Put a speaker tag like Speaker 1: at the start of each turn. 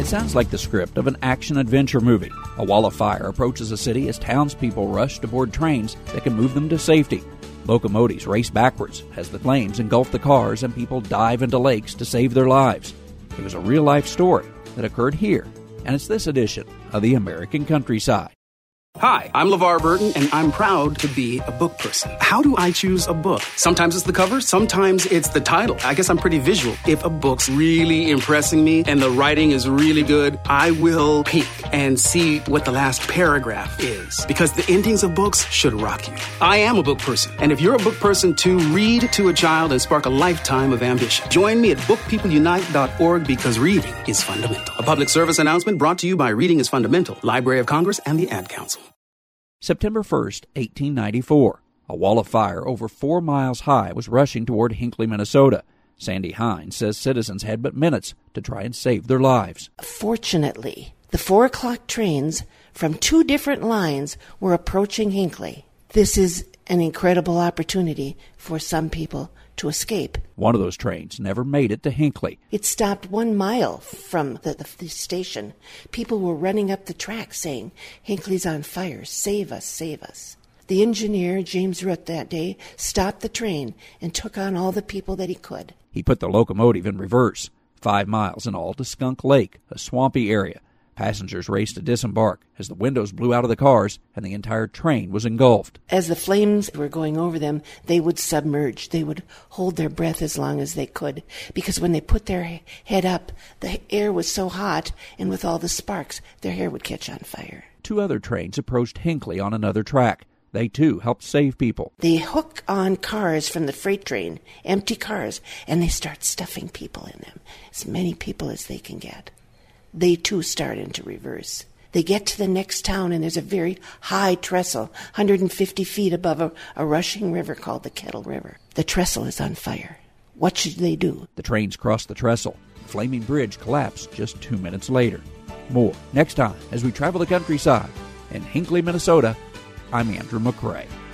Speaker 1: It sounds like the script of an action-adventure movie. A wall of fire approaches a city as townspeople rush to board trains that can move them to safety. Locomotives race backwards as the flames engulf the cars and people dive into lakes to save their lives. It was a real-life story that occurred here, and it's this edition of the American Countryside.
Speaker 2: Hi, I'm LeVar Burton, and I'm proud to be a book person. How do I choose a book? Sometimes it's the cover, sometimes it's the title. I guess I'm pretty visual. If a book's really impressing me and the writing is really good, I will peek and see what the last paragraph is, because the endings of books should rock you. I am a book person, and if you're a book person too, read to a child and spark a lifetime of ambition. Join me at bookpeopleunite.org, because reading is fundamental. A public service announcement brought to you by Reading is Fundamental, Library of Congress, and the Ad Council.
Speaker 1: September 1st, 1894. A wall of fire over 4 miles high was rushing toward Hinckley, Minnesota. Sandy Hines says citizens had but minutes to try and save their lives.
Speaker 3: Fortunately, the 4 o'clock trains from 2 different lines were approaching Hinckley. This is an incredible opportunity for some people to escape.
Speaker 1: One of those trains never made it to Hinckley.
Speaker 3: It stopped 1 mile from the station. People were running up the track saying, "Hinckley's on fire, save us, save us." The engineer, James Root, that day stopped the train and took on all the people that he could.
Speaker 1: He put the locomotive in reverse, 5 miles in all to Skunk Lake, a swampy area. Passengers raced to disembark as the windows blew out of the cars and the entire train was engulfed.
Speaker 3: As the flames were going over them, they would submerge. They would hold their breath as long as they could, because when they put their head up, the air was so hot, and with all the sparks, their hair would catch on fire.
Speaker 1: 2 other trains approached Hinckley on another track. They, too, helped save people.
Speaker 3: They hook on cars from the freight train, empty cars, and they start stuffing people in them, as many people as they can get. They, too, start into reverse. They get to the next town, and there's a very high trestle, 150 feet above a rushing river called the Kettle River. The trestle is on fire. What should they do?
Speaker 1: The trains crossed the trestle. The flaming bridge collapsed just 2 minutes later. More next time as we travel the countryside. In Hinckley, Minnesota, I'm Andrew McCrae.